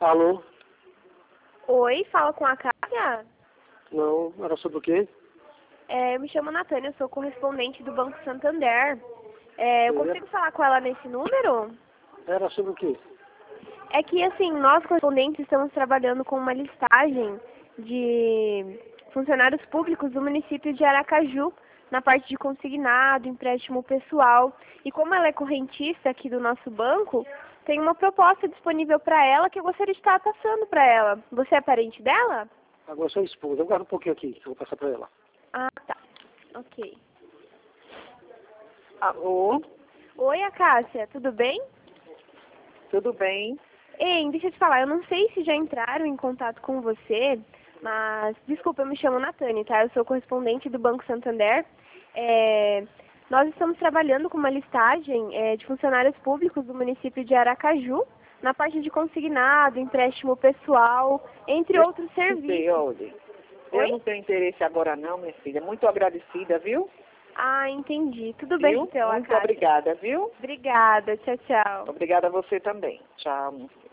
Alô? Oi, fala com a Cássia? Não, era sobre o quê? Eu me chamo Natânia, eu sou correspondente do Banco Santander. Eu consigo falar com ela nesse número? Era sobre o quê? É que, assim, nós correspondentes estamos trabalhando com uma listagem de funcionários públicos do município de Aracaju, na parte de consignado, empréstimo pessoal. E como ela é correntista aqui do nosso banco, tem uma proposta disponível para ela que eu gostaria de estar passando para ela. Você é parente dela? Agora sua esposa. Aguarda um pouquinho aqui, que eu vou passar pra ela. Ah, tá. Ok. Alô, Oi, Cássia, tudo bem? tudo bem? Ei, deixa eu te falar, eu não sei se já entraram em contato com você, mas, desculpa, eu me chamo Natane, tá? Eu sou correspondente do Banco Santander. Nós estamos trabalhando com uma listagem de funcionários públicos do município de Aracaju, na parte de consignado, empréstimo pessoal, entre outros serviços. Olha, eu Oi? não tenho interesse agora não, minha filha. Muito agradecida, viu? Ah, entendi. Tudo bem, Viu? então, Muito Cássia. obrigada, viu? Obrigada, tchau, tchau. Obrigada a você também. Tchau, minha filha.